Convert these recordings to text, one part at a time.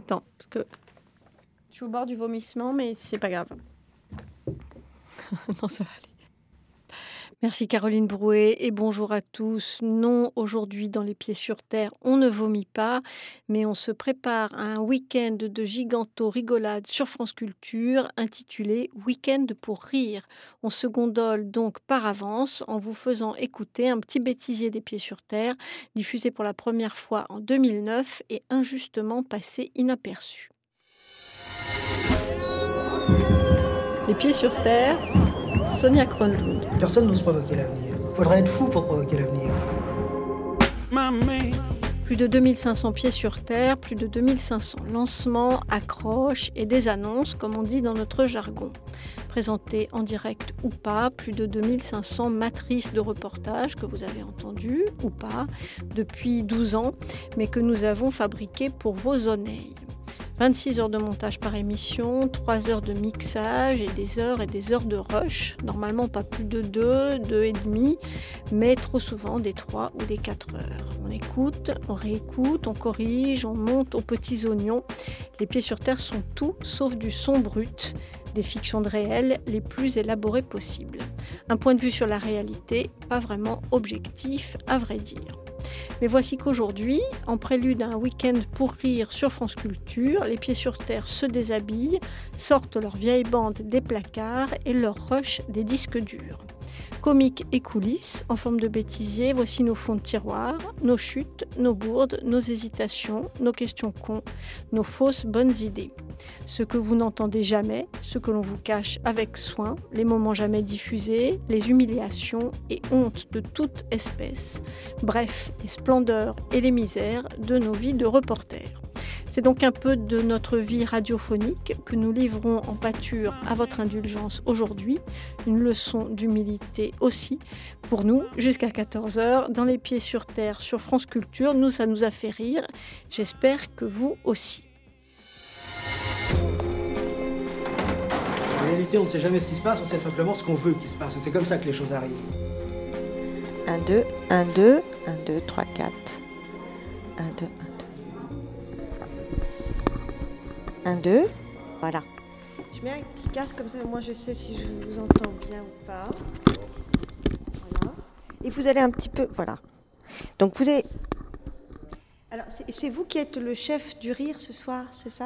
Attends, parce que je suis au bord du vomissement, mais c'est pas grave. Non, ça va aller. Merci Caroline Brouet et bonjour à tous. Non, aujourd'hui dans Les Pieds sur Terre, on ne vomit pas, mais on se prépare à un week-end de giganto-rigolade sur France Culture intitulé Week-end pour rire. On se gondole donc par avance en vous faisant écouter un petit bêtisier des Pieds sur Terre, diffusé pour la première fois en 2009 et injustement passé inaperçu. Les Pieds sur Terre, Sonia Kronlund. Personne n'ose provoquer l'avenir. Faudrait être fou pour provoquer l'avenir. Plus de 2500 pieds sur terre, plus de 2500 lancements, accroches et des annonces, comme on dit dans notre jargon. Présentés en direct ou pas, plus de 2500 matrices de reportages que vous avez entendues ou pas depuis 12 ans, mais que nous avons fabriquées pour vos oreilles. 26 heures de montage par émission, 3 heures de mixage et des heures de rush. Normalement pas plus de 2 et demi, mais trop souvent des 3 ou des 4 heures. On écoute, on réécoute, on corrige, on monte aux petits oignons. Les Pieds sur Terre sont tout sauf du son brut, des fictions de réel les plus élaborées possibles. Un point de vue sur la réalité, pas vraiment objectif à vrai dire. Mais voici qu'aujourd'hui, en prélude à un week-end pour rire sur France Culture, les Pieds sur Terre se déshabillent, sortent leurs vieilles bandes des placards et leur rush des disques durs. Comiques et coulisses, en forme de bêtisier, voici nos fonds de tiroir, nos chutes, nos bourdes, nos hésitations, nos questions cons, nos fausses bonnes idées. Ce que vous n'entendez jamais, ce que l'on vous cache avec soin, les moments jamais diffusés, les humiliations et hontes de toute espèce. Bref, les splendeurs et les misères de nos vies de reporters. C'est donc un peu de notre vie radiophonique que nous livrons en pâture à votre indulgence aujourd'hui. Une leçon d'humilité aussi pour nous jusqu'à 14h dans Les Pieds sur Terre sur France Culture. Nous, ça nous a fait rire. J'espère que vous aussi. En réalité, on ne sait jamais ce qui se passe, on sait simplement ce qu'on veut qu'il se passe. C'est comme ça que les choses arrivent. 1, 2, 1, 2, 1, 2, 3, 4. 1, 2, 1, 2. 1, 2. Voilà. Je mets un petit casque comme ça, moi je sais si je vous entends bien ou pas. Voilà. Et vous allez un petit peu. Voilà. Donc vous avez. Alors c'est vous qui êtes le chef du rire ce soir, c'est ça ?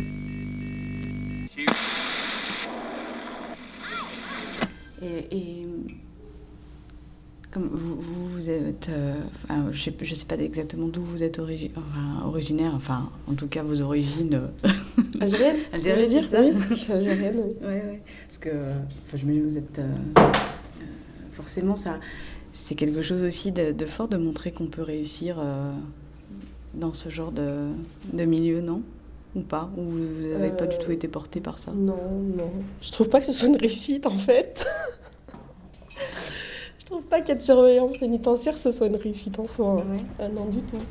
Et comme vous êtes, je sais pas exactement d'où vous êtes originaire, enfin en tout cas vos origines. Algérienne. Algérienne, dire c'est ça. Oui, je suis algérienne, oui. Ouais. Parce que, je me dis, vous êtes forcément ça, c'est quelque chose aussi de fort de montrer qu'on peut réussir dans ce genre de milieu, non ? Ou pas ? Ou vous n'avez pas du tout été porté par ça ? Non. Je trouve pas que ce soit une réussite, en fait. Je trouve pas qu'être surveillant pénitentiaire, ce soit une réussite en soi. Ouais. Non, du tout.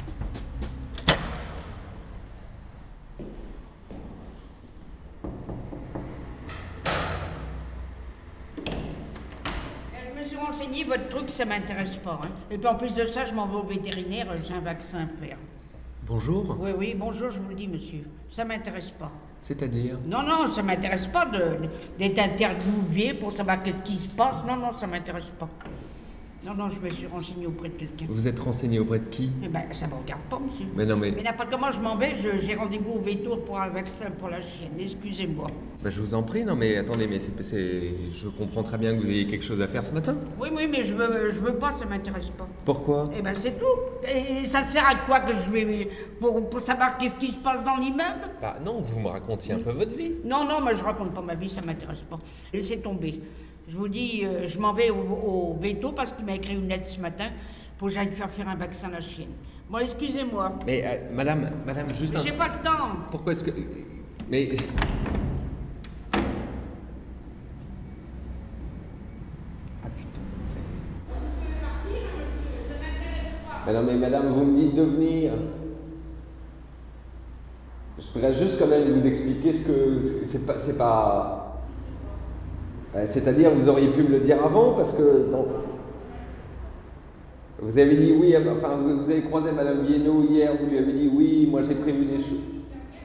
Je me suis renseignée, votre truc, ça m'intéresse pas. Hein. Et puis en plus de ça, je m'en vais au vétérinaire, j'ai un vaccin à faire. Bonjour. Oui, bonjour, je vous le dis, monsieur. Ça m'intéresse pas. C'est-à-dire ? Non, ça m'intéresse pas d'être interviewé pour savoir qu'est-ce qui se passe. Non, ça m'intéresse pas. Non, je me suis renseignée auprès de quelqu'un. Vous êêtes renseigné auprès de qui ? Eh ben, ça me regarde pas, monsieur. Mais non, mais... Mais n'importe comment, je m'en vais, j'ai rendez-vous au Vétour pour un vaccin pour la chienne. Excusez-moi. Bah, je vous en prie, non mais attendez, mais je comprends très bien que vous ayez quelque chose à faire ce matin. Oui, mais je veux pas, ça m'intéresse pas. Pourquoi ? Eh ben, c'est tout. Et ça sert à quoi que je vais... Pour savoir qu'est-ce qui se passe dans l'immeuble ? Bah non, que vous me racontiez un peu votre vie. Non, moi je raconte pas ma vie, ça m'intéresse pas. Laissez tomber. Je vous dis, je m'en vais au Véto parce qu'il m'a écrit une lettre ce matin pour que j'aille faire un vaccin à la chienne. Bon, excusez-moi. Mais madame, juste mais j'ai pas le temps. Pourquoi est-ce que... Mais... Ah putain, c'est... Mais non, mais madame, vous me dites de venir. Je voudrais juste quand même vous expliquer ce que... C'est pas... C'est-à-dire, vous auriez pu me le dire avant, parce que... Vous avez dit oui, enfin, vous avez croisé Madame Guénaud hier, vous lui avez dit oui, moi j'ai prévu des choses.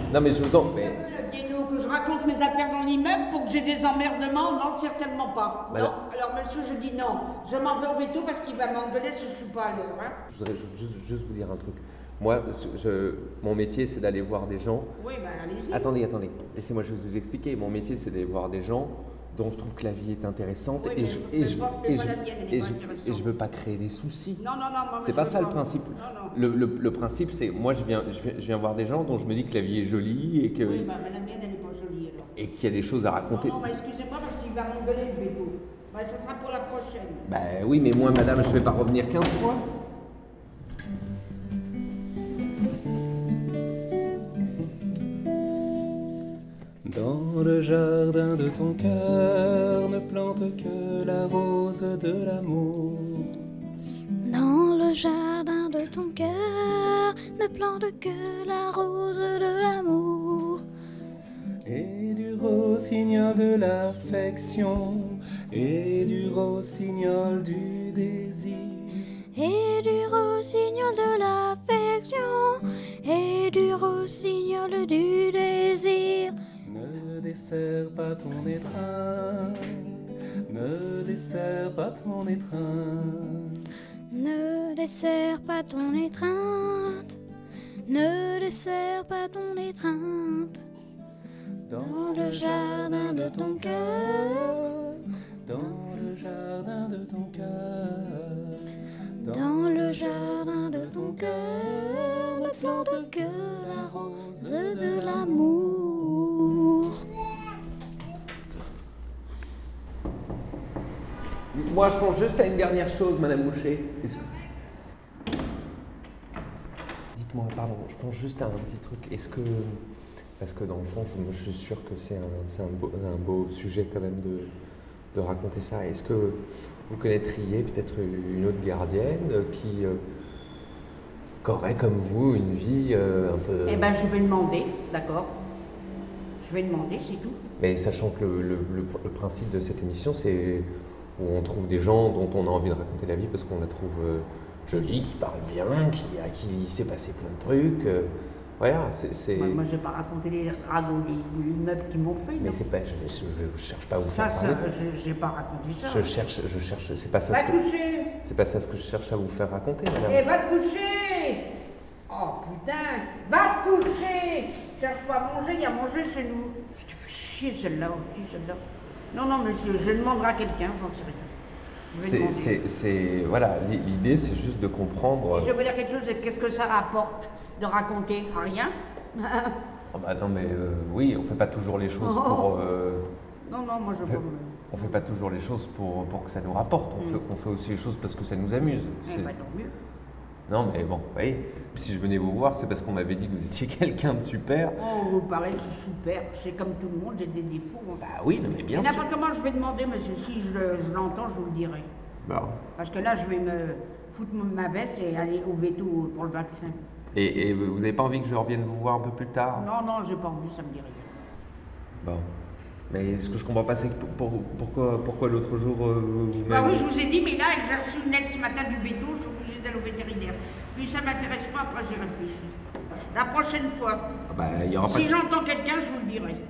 Non, mais je vous en... Mais... Que je raconte mes affaires dans l'immeuble pour que j'ai des emmerdements? Non, certainement pas. Madame... Non. Alors, monsieur, je dis non. Je m'en vais au veto parce qu'il va m'engueuler si je ne suis pas à l'heure. Hein. Je voudrais juste vous dire un truc. Moi, mon métier, c'est d'aller voir des gens... Oui, ben allez-y. Attendez. Laissez-moi juste vous expliquer. Mon métier, c'est d'aller voir des gens dont je trouve que la vie est intéressante oui, et je veux pas créer des soucis. Non, moi, c'est pas ça le principe. Non. Le principe, c'est moi je viens voir des gens dont je me dis que la vie est jolie et que oui, mais la mienne elle n'est pas jolie alors. Et qu'il y a des choses à raconter. Non, excusez-moi parce qu'il va m'engueuler le veto. Ça sera pour la prochaine. Oui, mais moi, madame, je vais pas revenir 15 fois. Dans le jardin de ton cœur ne plante que la rose de l'amour. Dans le jardin de ton cœur ne plante que la rose de l'amour. Et du rossignol de l'affection, et du rossignol du désir. Et du rossignol de l'affection, et du rossignol du désir. Ne desserre pas ton étreinte, ne desserre pas ton étreinte. Ne desserre pas ton étreinte, ne desserre pas ton étreinte. Dans le jardin de ton cœur, dans le jardin de ton cœur. Dans le jardin de ton cœur ne plante que la rose de l'amour. Moi, je pense juste à une dernière chose, Madame Boucher. Dites-moi, pardon, je pense juste à un petit truc. Est-ce que... Parce que dans le fond, je suis sûr que c'est un beau sujet quand même de raconter ça. Est-ce que vous connaîtriez peut-être une autre gardienne qui aurait comme vous une vie un peu... Eh ben, je vais demander, d'accord. Je vais demander, c'est tout. Mais sachant que le principe de cette émission, c'est où on trouve des gens dont on a envie de raconter la vie parce qu'on la trouve jolie, qui parle bien, à qui s'est passé plein de trucs. Voilà, c'est... Moi, je ne vais pas raconter les ragots des meubles qui m'ont fait. Mais c'est pas, je cherche pas à vous faire parler. Je n'ai pas raconté ça. Je cherche, c'est pas ça va ce que... coucher. C'est pas ça ce que je cherche à vous faire raconter, madame. Eh, va te coucher. Oh, putain, va te coucher. Cherche pas à manger, il y a mangé chez nous. Parce qu'il fait chier celle-là aussi, celle-là. Non, monsieur, je demanderai à quelqu'un, j'en sais rien. Voilà, l'idée, c'est juste de comprendre... Et je veux dire quelque chose, qu'est-ce que ça rapporte de raconter? Rien. Oh bah non, mais oui, on fait pas toujours les choses pour... Non, moi je veux... On fait pas toujours les choses pour que ça nous rapporte. On fait aussi les choses parce que ça nous amuse. Eh bah tant mieux. Non, mais bon, vous voyez, si je venais vous voir, c'est parce qu'on m'avait dit que vous étiez quelqu'un de super. Oh, vous parlez, je suis super. C'est comme tout le monde, j'ai des défauts. Bah oui, mais bien sûr. N'importe comment je vais demander, monsieur. Si je l'entends, je vous le dirai. Bon. Parce que là, je vais me foutre ma veste et aller au veto pour le vaccin. Et vous n'avez pas envie que je revienne vous voir un peu plus tard? Non, j'ai pas envie, ça me dit rien. Bon. Mais ce que je comprends pas, c'est que pourquoi l'autre jour vous Bah oui, je vous ai dit, mais là, j'ai reçu une lettre ce matin du veto, je suis obligée d'aller au vétérinaire. Puis ça m'intéresse pas, après j'ai réfléchi. La prochaine fois, y aura si j'entends quelqu'un, je vous le dirai.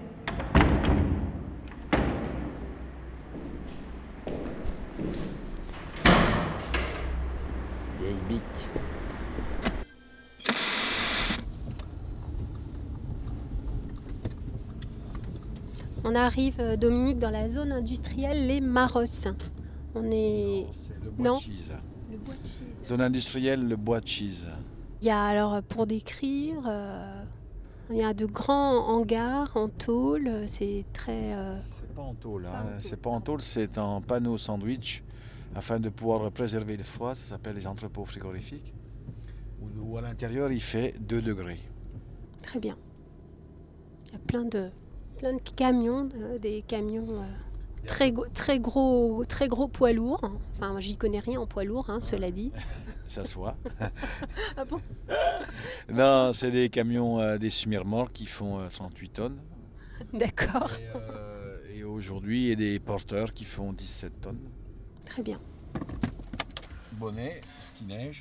Vieille bique. On arrive, Dominique, dans la zone industrielle Les Marosses. On est... C'est le bois de Chise. Le bois de Chise. Zone industrielle, le bois de Chise. Il y a alors, pour décrire, il y a de grands hangars en tôle. C'est très... C'est pas en tôle, c'est pas en tôle, c'est en panneau sandwich afin de pouvoir préserver le froid. Ça s'appelle les entrepôts frigorifiques. Où à l'intérieur, il fait 2 degrés. Très bien. Il y a plein de camions, des camions très gros poids lourds. Enfin, moi, j'y connais rien en poids lourd, cela dit. Ça se voit. Ah bon? Non, c'est des camions, des semi-remorques qui font 38 tonnes. D'accord. Et aujourd'hui, il y a des porteurs qui font 17 tonnes. Très bien. Bonnet, ski neige.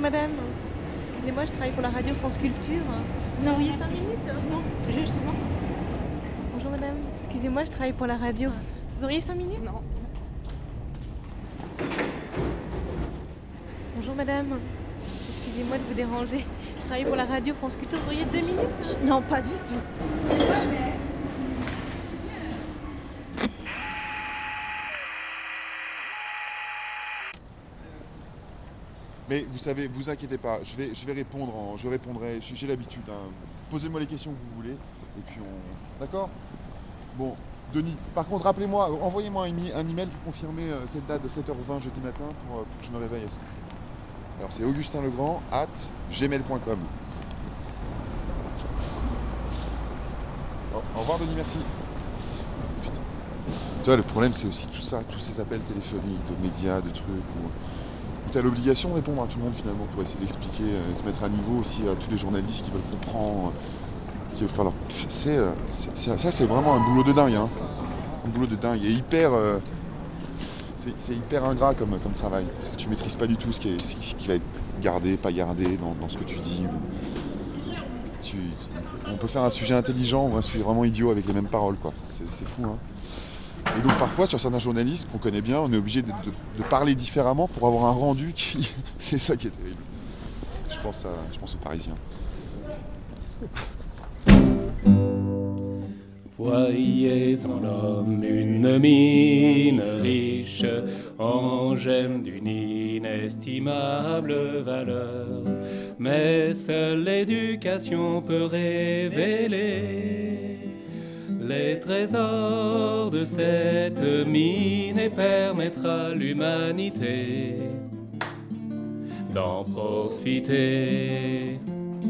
madame. Excusez-moi, je travaille pour la radio France Culture. Vous auriez 5 minutes? Non, justement. Bonjour madame. Excusez-moi, je travaille pour la radio. Vous auriez 5 minutes? Non. Bonjour madame. Excusez-moi de vous déranger. Je travaille pour la radio France Culture. Vous auriez 2 minutes? Non, pas du tout. Mais vous savez, vous inquiétez pas, je vais répondre, je répondrai, j'ai l'habitude. Hein. Posez-moi les questions que vous voulez, et puis on... D'accord? Bon, Denis, par contre, rappelez-moi, envoyez-moi un email pour confirmer cette date de 7h20 jeudi matin pour que je me réveille à ça. Alors c'est augustinlegrand@gmail.com. Au revoir Denis, merci. Putain. Tu vois, le problème c'est aussi tout ça, tous ces appels téléphoniques, de médias, de trucs, où tu as l'obligation de répondre à tout le monde finalement pour essayer d'expliquer, de mettre à niveau aussi à tous les journalistes qui veulent comprendre. Ça c'est vraiment un boulot de dingue. Hein. Un boulot de dingue et hyper... c'est hyper ingrat comme travail, parce que tu maîtrises pas du tout ce qui va être gardé, pas gardé dans ce que tu dis. On peut faire un sujet intelligent ou un sujet vraiment idiot avec les mêmes paroles, quoi. C'est fou, hein. Et donc parfois, sur certains journalistes qu'on connaît bien, on est obligé de parler différemment pour avoir un rendu qui... C'est ça qui est terrible. Je pense aux Parisiens. Voyez en l'homme une mine riche, en gemmes d'une inestimable valeur. Mais seule l'éducation peut révéler les trésors de cette mine et permettre à l'humanité d'en profiter.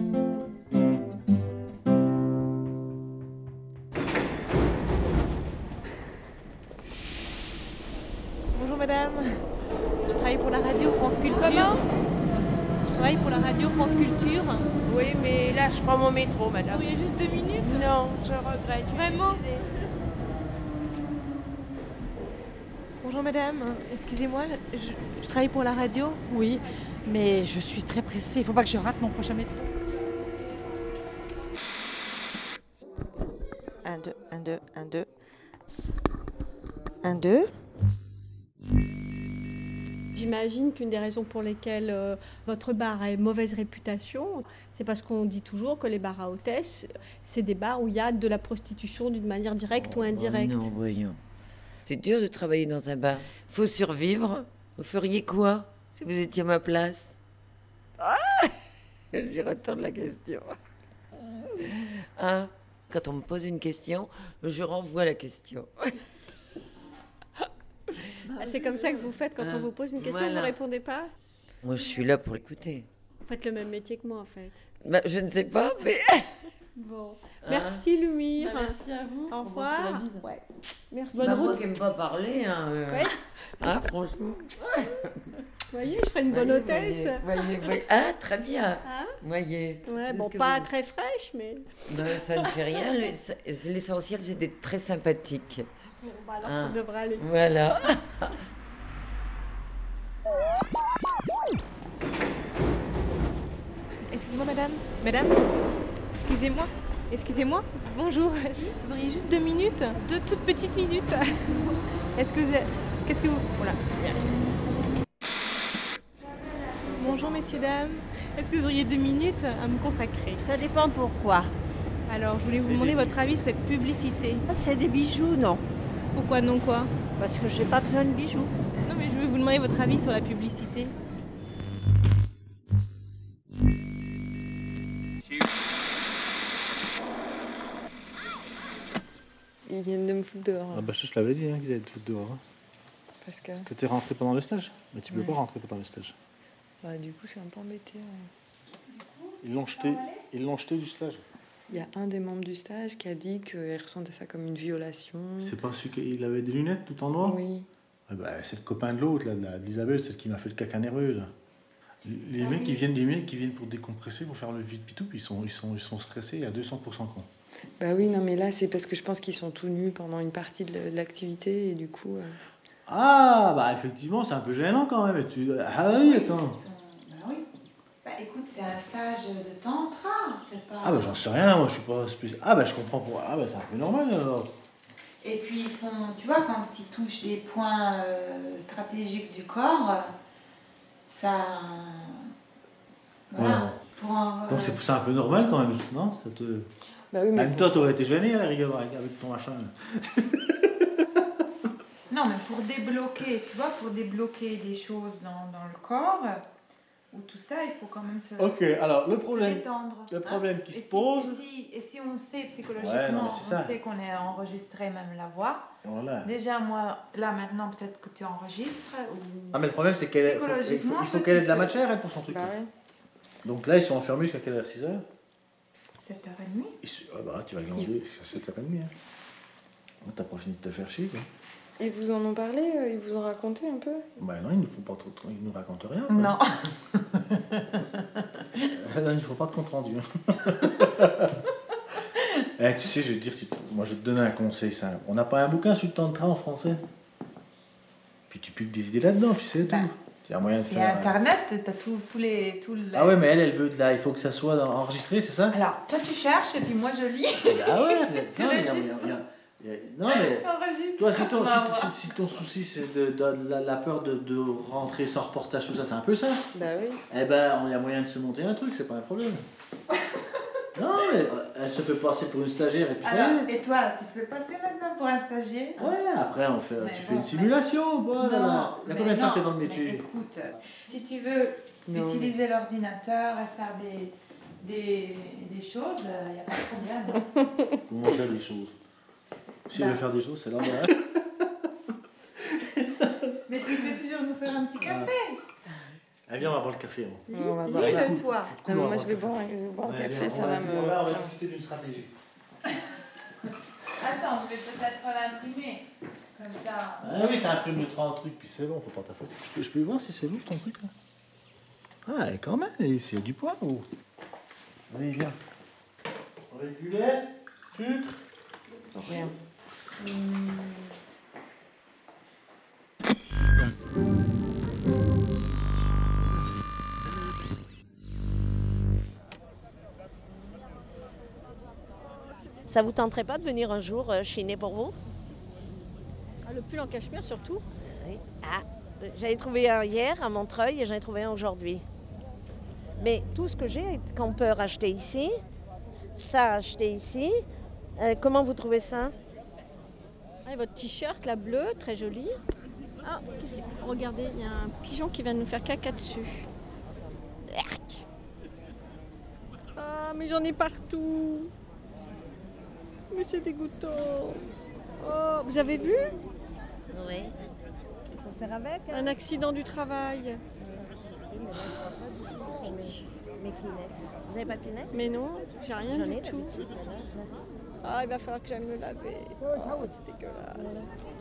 Madame, je travaille pour la radio France Culture. Comment? Je travaille pour la radio France Culture. Oui, mais là, je prends mon métro, madame. Il y a juste 2 minutes? Non, je regrette. Vraiment? Bonjour madame, excusez-moi, je travaille pour la radio. Oui, mais je suis très pressée. Il faut pas que je rate mon prochain métro. 1, 2, 1, 2, 1, 2. 1, 2. J'imagine qu'une des raisons pour lesquelles votre bar a une mauvaise réputation, c'est parce qu'on dit toujours que les bars à hôtesses, c'est des bars où il y a de la prostitution d'une manière directe ou indirecte. Non, voyons. C'est dur de travailler dans un bar. Faut survivre. Vous feriez quoi si vous étiez à ma place? Je retourne la question. Ah, quand on me pose une question, je renvoie la question. C'est comme ça que vous faites quand on vous pose une question, voilà. vous répondez pas? Moi, je suis là pour écouter. Vous faites le même métier que moi, en fait. Bah, je ne sais pas, mais... Bon. Merci, Lumire. Merci à vous. Au revoir. On se fait la bise. Ouais. Merci. Bonne route. route. Moi qui n'aime pas parler, hein. Ouais. Ah, franchement. Vous voyez, je ferai une bonne hôtesse. Voyez. Ah, très bien. Hein? Voyez. Ouais, Tout bon, ce que pas vous- très fraîche, mais... Ben, ça ne fait rien. L'essentiel, c'est d'être très sympathique. Bon, bah alors ça devrait aller. Voilà. Excusez-moi madame. Madame, excusez-moi. Bonjour. Vous auriez juste 2 minutes? 2 toutes petites minutes. Qu'est-ce que vous... Voilà. Bonjour messieurs, dames. Est-ce que vous auriez 2 minutes à me consacrer? Ça dépend pourquoi. Alors, je voulais vous demander votre avis sur cette publicité. C'est des bijoux, non? Pourquoi non quoi? Parce que j'ai pas besoin de bijoux. Non mais je voulais vous demander votre avis sur la publicité. Ils viennent de me foutre dehors. Ah bah je l'avais dit qu'ils allaient te foutre dehors. Hein. Parce que... Parce que t'es rentré pendant le stage. Mais tu peux Ouais. pas rentrer pendant le stage. Bah, du coup, c'est un peu embêté. Ils l'ont jeté du stage. Il y a un des membres du stage qui a dit qu'il ressentait ça comme une violation. C'est pas celui qui avait des lunettes tout en noir? Oui. Ah bah, c'est le copain de l'autre, là, d'Isabelle, celle qui m'a fait le caca nerveux. Là. Les mecs qui viennent pour décompresser, pour faire le vide pitou, puis ils sont stressés à 200% con. Bah oui, non mais là, c'est parce que je pense qu'ils sont tout nus pendant une partie de l'activité et du coup... Ah, bah effectivement, c'est un peu gênant quand même. Ah oui, attends. écoute, c'est un stage de tantra, c'est pas... Ah bah j'en sais rien, moi je suis pas spécial. Ah bah je comprends pour... Ah bah c'est un peu normal alors. Et puis ils font, tu vois, quand ils touchent des points stratégiques du corps, ça... Voilà. Ouais. Pour un, Donc c'est un peu normal quand même, non ça te... Bah oui, mais même toi t'aurais été gêné à la rigueur avec ton machin. Non, mais pour débloquer, tu vois, pour débloquer des choses dans le corps, ou tout ça, il faut quand même se... Ok, alors le se problème, détendre, qui se si, pose... Et si on sait psychologiquement, Ouais, non, mais c'est ça. on sait qu'on est enregistré, même la voix. Voilà. Déjà, moi, là, maintenant, peut-être que tu enregistres. Ou... Ah mais le problème c'est qu'elle il faut qu'elle ait de la matière elle pour son truc. Bah ouais. Donc là ils sont enfermés jusqu'à quelle heure? 6h? 7h30. Ah bah tu vas glander jusqu'à 7h30. Hein. T'as pas fini de te faire chier quoi. Ils vous en ont parlé? Ils vous ont raconté un peu? Bah non, ils nous racontent rien. Quoi. Non. Non, il ne faut pas de compte rendu. Tu sais, je vais te dire, moi je vais te donner un conseil simple. On n'a pas un bouquin sur le tantra en français. Puis tu piques des idées là-dedans, puis c'est tout. Il y a moyen de faire. Et Internet, t'as tous les... Ah ouais, mais elle veut de là, il faut que ça soit enregistré, c'est ça? Alors, toi tu cherches et puis moi je lis. Ah ouais, Tu non, registres. Non mais T'enregistres. toi si ton souci c'est de la peur de rentrer sans reportage tout ça, c'est un peu ça. Bah oui. Eh ben il y a moyen de se monter un truc, c'est pas un problème. Non mais elle se fait passer pour une stagiaire et puis Alors, ça y est. et toi, tu te fais passer maintenant pour un stagiaire? Ouais, après tu fais une bon, simulation, voilà. Il y a combien de temps que t'es dans le métier? Écoute, si tu veux utiliser l'ordinateur et faire des choses, il n'y a pas de problème. Comment faire des choses? Si elle veut faire des choses, c'est là. Mais tu veux toujours nous faire un petit café? Allez, viens, on va boire le café. On va boire. Lis-le-toi. Moi je vais boire un café, ça va me... On va discuter d'une stratégie. Attends, je vais peut-être l'imprimer. Comme ça. Ah oui, t'as imprimé 3 trucs, puis c'est bon, faut pas t'affoler. Je peux voir si c'est lourd ton truc là? Ah, quand même, c'est du poids ou? Allez, viens. Avec du lait, sucre. Rien. Ça vous tenterait pas de venir un jour chiner pour vous? Le pull en cachemire surtout. Oui. Ah, j'en ai trouvé un hier à Montreuil et j'en ai trouvé un aujourd'hui. Mais tout ce que j'ai qu'on peut racheter ici, ça acheter ici. Comment vous trouvez ça? Ah, votre t-shirt, la bleue, très jolie. Ah, qu'est-ce qu'il y a? Regardez, il y a un pigeon qui vient de nous faire caca dessus. Erk. Ah, mais j'en ai partout. Mais c'est dégoûtant. Oh, vous avez vu? Oui. Il faut faire avec. Un accident du travail. Mes Kleenex. Vous n'avez pas de Kleenex? Mais non, j'ai rien J'en du ai tout. d'habitude. Ah, il va falloir que j'aille me laver. Oh, c'est dégueulasse.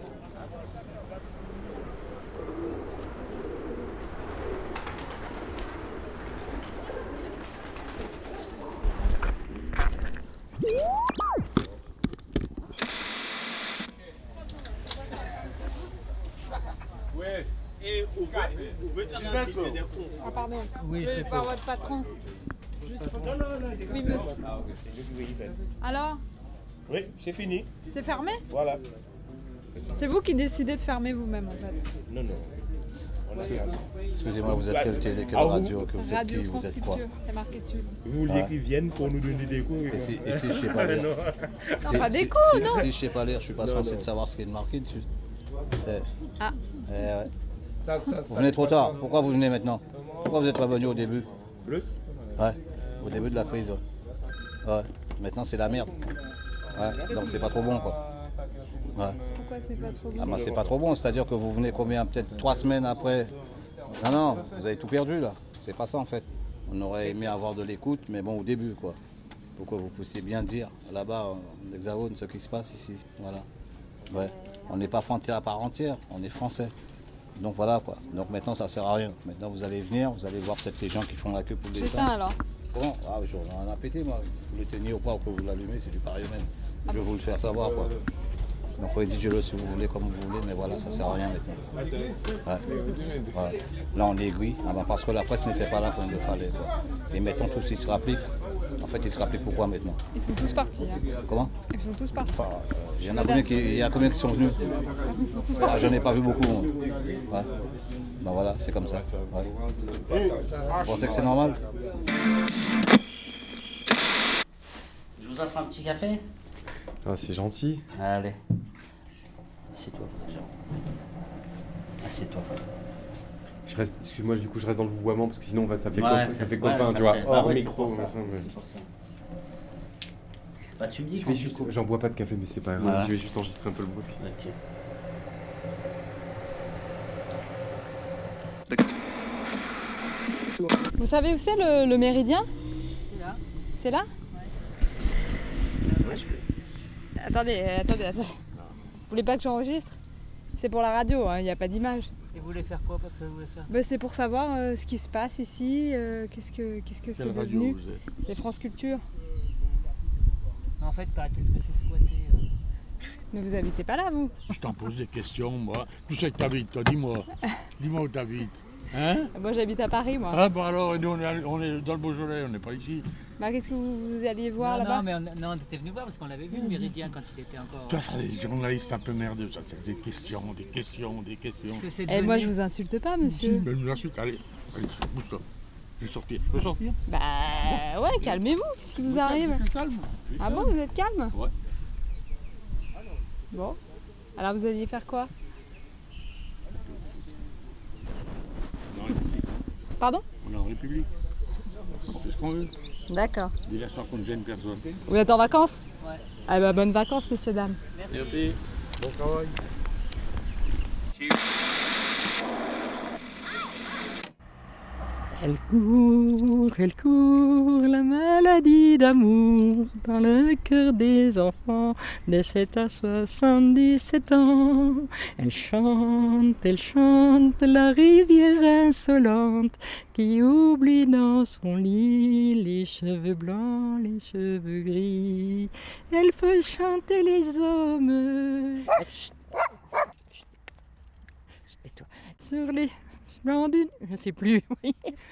Ouais. Et vous veut Ah pardon. Oui, c'est pas pour- votre patron. Juste pour... Oui, monsieur. Alors, Oui, c'est fini. c'est fermé? Voilà. C'est vous qui décidez de fermer vous-même en fait. Non, non. On a fermé. Excusez-moi, vous êtes quelle télé, quelle Ah, vous- radio, que vous êtes Radio qui, France vous êtes quoi? Culture, c'est marqué dessus. Vous vouliez qu'ils viennent pour nous donner des cours? Ici, je sais pas lire. Non, pas des coups, non. Si je sais pas lire, je suis pas Non, censé non. de savoir ce qui est marqué dessus. Ah. Ouais. Vous venez trop tard. Pourquoi vous venez maintenant? Pourquoi vous n'êêtes pas venu au début? Le? Ouais, au début de la crise. Ouais. Ouais. Maintenant c'est la merde. Ouais. Donc c'est pas trop bon quoi. Ouais. Pourquoi c'est pas trop bon? Ah bah c'est pas trop bon, c'est-à-dire que vous venez combien? Peut-être 3 semaines après. Non, non, vous avez tout perdu là. C'est pas ça en fait. On aurait aimé avoir de l'écoute, mais bon au début quoi. Pourquoi vous puissiez bien dire là-bas en Hexagone ce qui se passe ici. Voilà. Ouais. On n'est pas frontière à part entière, on est français. Donc voilà quoi. Donc maintenant ça sert à rien. Maintenant vous allez venir, vous allez voir peut-être les gens qui font la queue pour le dessin. J'éteins alors. Bon, ah, j'en ai un à péter moi. Vous l'éteignez ou pas ou que vous l'allumez, c'est du pareil au même. Je vais vous le faire savoir quoi. Donc rédigez-le si vous voulez, comme vous voulez, mais voilà, ça sert à rien maintenant. Ouais. Là, on l'aiguille, parce que la presse n'était pas là quand il le fallait. Quoi. Et maintenant, tous ils se rappliquent. En fait, ils se rappliquent pourquoi maintenant? Ils sont tous partis. Hein. Comment? Ils sont tous partis. Il y en a combien qui sont venus? Ils sont tous partis. Je n'ai pas vu beaucoup. Ouais. Ben voilà, c'est comme ça. Ouais. Vous pensez que c'est normal? Je vous offre un petit café? Ah, c'est gentil. Allez. Assieds-toi, déjà. Assieds-toi. Excuse-moi, du coup, je reste dans le vouvoiement parce que sinon, ça fait, ça fait ouais, copain, ça tu vois, fait- hors ouais, micro. c'est pour ça, machin, ouais. c'est pour ça. Bah, tu me dis Je quand vais juste, j'en bois pas de café, mais c'est pas grave. Voilà. Je vais juste enregistrer un peu le bruit. Ok. Vous savez où c'est le méridien? C'est là. C'est là? Ouais, je peux. Attendez. Vous voulez pas que j'enregistre? C'est pour la radio, il n'y a pas d'image. Et vous voulez faire quoi? Parce que vous voulez faire C'est pour savoir ce qui se passe ici, qu'est-ce que c'est devenu. C'est France Culture. En fait, peut-être que c'est squatté. Mais vous habitez pas là, vous? Je t'en pose des questions, moi. D'où c'est que t'habites, toi? Dis-moi. Dis-moi où t'habites. Hein? Moi, j'habite à Paris, moi. Ah, bah alors, et nous, on est dans le Beaujolais, on n'est pas ici. Bah, qu'est-ce que vous alliez voir là-bas? Non, mais on était venu voir parce qu'on l'avait vu, le méridien, quand il était encore. Ça, c'est des journalistes un peu merdeux, ça, c'est des questions. Et moi, je vous insulte pas, monsieur. Je vous insulte, allez, bouge-toi. Je vais sortir. Je peux sortir? Bah, ouais, calmez-vous, qu'est-ce qui vous arrive? Je suis calme. Ah bon, vous êtes calme? Ouais. Bon. Alors, vous alliez faire quoi? Pardon? On est en République. On fait ce qu'on veut. D'accord. Déjà sans qu'on ne gêne personne. Vous êtes en vacances? Ouais. Ah bah, bonnes vacances, messieurs, dames. Merci. Bon travail. Elle court, la maladie d'amour dans le cœur des enfants de 7 à 77 ans. Elle chante, la rivière insolente qui oublie dans son lis les cheveux blancs, les cheveux gris. Elle fait chanter les hommes. Chut, tais-toi. Sur les flancs d'une... Je sais plus, oui.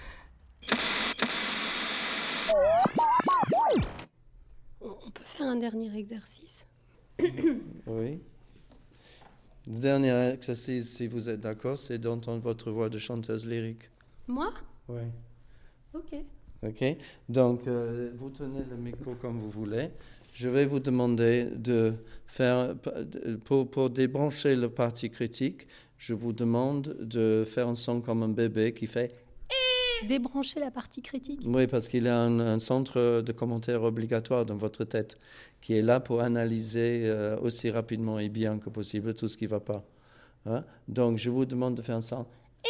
On peut faire un dernier exercice. Oui. Le dernier exercice, si vous êtes d'accord, c'est d'entendre votre voix de chanteuse lyrique. Moi? Oui. Ok. Ok. Donc, vous tenez le micro comme vous voulez. Je vais vous demander de faire, pour débrancher la partie critique, je vous demande de faire un son comme un bébé qui fait... Débrancher la partie critique. Oui, parce qu'il y a un centre de commentaires obligatoire dans votre tête qui est là pour analyser aussi rapidement et bien que possible tout ce qui ne va pas. Hein? Donc, je vous demande de faire un son.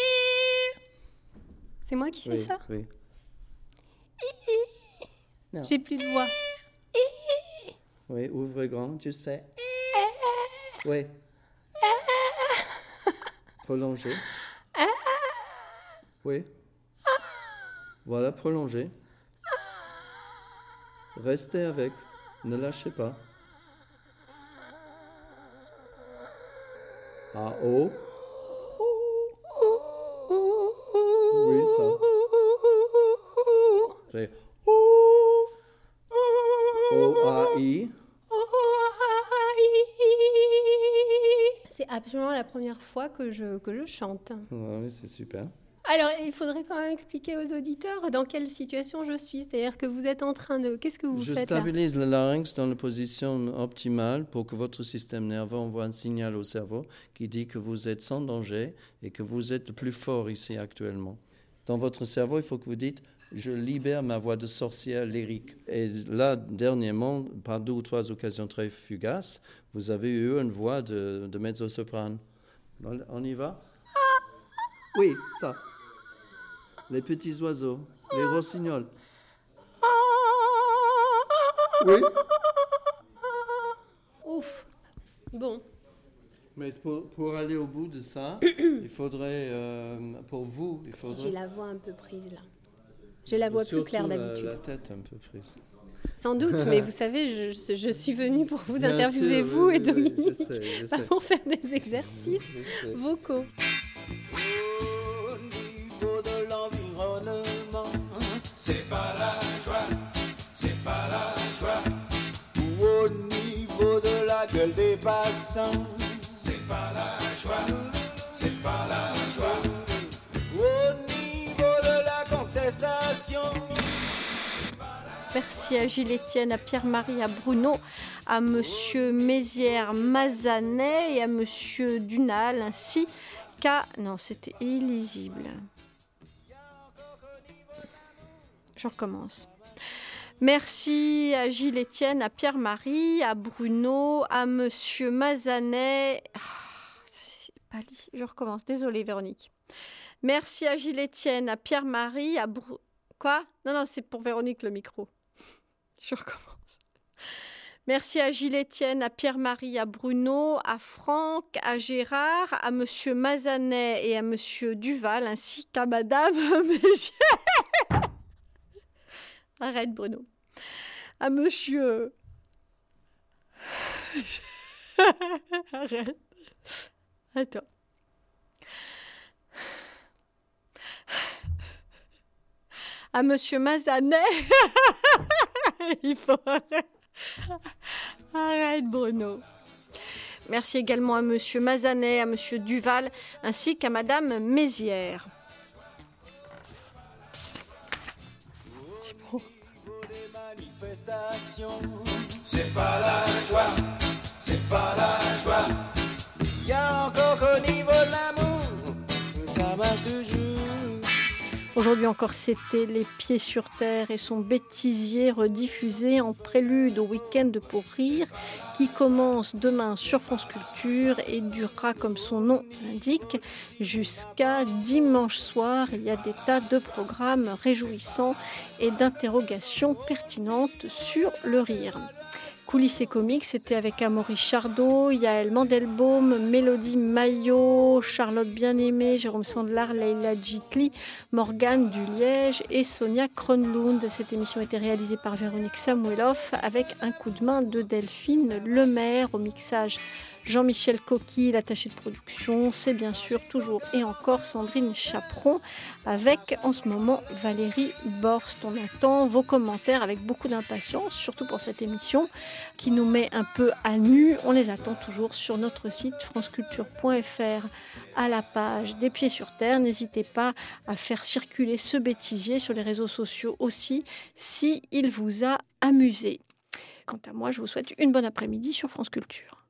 C'est moi qui fais ça? Oui. Non. J'ai plus de voix. Oui, ouvrez grand, juste fait. Oui. Prolongez. Oui. Voilà, prolongez. Restez avec, ne lâchez pas. Ah, oh. Oui, ça. C'est O-A-I. C'est absolument la première fois que je chante. Oui, c'est super. Alors, il faudrait quand même expliquer aux auditeurs dans quelle situation je suis. C'est-à-dire que vous êtes en train de... Qu'est-ce que vous Je faites là? stabilise le larynx dans la position optimale pour que votre système nerveux envoie un signal au cerveau qui dit que vous êtes sans danger et que vous êtes le plus fort ici actuellement. Dans votre cerveau, il faut que vous dites « je libère ma voix de sorcière lyrique ». Et là, dernièrement, par 2 ou 3 occasions très fugaces, vous avez eu une voix de mezzo-soprano. On y va? Oui, ça. Les petits oiseaux, les rossignols. Oui. Ouf. Bon. Mais pour aller au bout de ça, il faudrait, pour vous, il faudrait... J'ai la voix un peu prise là. J'ai la voix plus claire d'habitude. La tête un peu prise. Sans doute, mais vous savez, je suis venue pour vous Bien interviewer, sûr, vous oui, et oui, Dominique, je pas sais. pour faire des exercices Je sais. vocaux. De l'environnement, c'est pas la joie, c'est pas la joie. Ou au niveau de la gueule des passants, c'est pas la joie, c'est pas la joie. Au niveau de la contestation. Merci à Gilles Etienne, à Pierre-Marie, à Bruno, à Monsieur Mézières-Mazanet et à Monsieur Dunal, ainsi qu'à... Non, c'était illisible. Je recommence. Merci à Gilles Etienne, à Pierre-Marie, à Bruno, à Monsieur Mazanet. C'est pas lisible. Je recommence. Désolée, Véronique. Merci à Gilles Etienne, à Pierre-Marie, à Quoi ? Non, c'est pour Véronique le micro. Je recommence. Merci à Gilles Etienne, à Pierre-Marie, à Bruno, à Franck, à Gérard, à Monsieur Mazanet et à Monsieur Duval, ainsi qu'à Madame Mézières. Arrête, Bruno. À Monsieur... Arrête. Attends. À Monsieur Mazanet. Il faut arrêter. Arrête, Bruno. Merci également à Monsieur Mazanet, à Monsieur Duval, ainsi qu'à Madame Mézières. C'est bon. C'est pas la joie, c'est pas la joie. Y a encore qu'au niveau de l'amour, ça marche toujours. Aujourd'hui encore, c'était Les Pieds sur Terre et son bêtisier rediffusé en prélude au week-end pour rire qui commence demain sur France Culture et durera, comme son nom l'indique, jusqu'à dimanche soir. Il y a des tas de programmes réjouissants et d'interrogations pertinentes sur le rire. Coulisses et comiques, c'était avec Amaury Chardot, Yael Mandelbaum, Mélodie Maillot, Charlotte Bien-Aimée, Jérôme Sandlar, Leïla Djitli, Morgane Duliège et Sonia Kronlund. Cette émission a été réalisée par Véronique Samueloff avec un coup de main de Delphine Lemaire au mixage. Jean-Michel Coquille, l'attaché de production, c'est bien sûr toujours et encore Sandrine Chaperon avec en ce moment Valérie Borst. On attend vos commentaires avec beaucoup d'impatience, surtout pour cette émission qui nous met un peu à nu. On les attend toujours sur notre site franceculture.fr à la page des Pieds sur Terre. N'hésitez pas à faire circuler ce bêtisier sur les réseaux sociaux aussi si il vous a amusé. Quant à moi, je vous souhaite une bonne après-midi sur France Culture.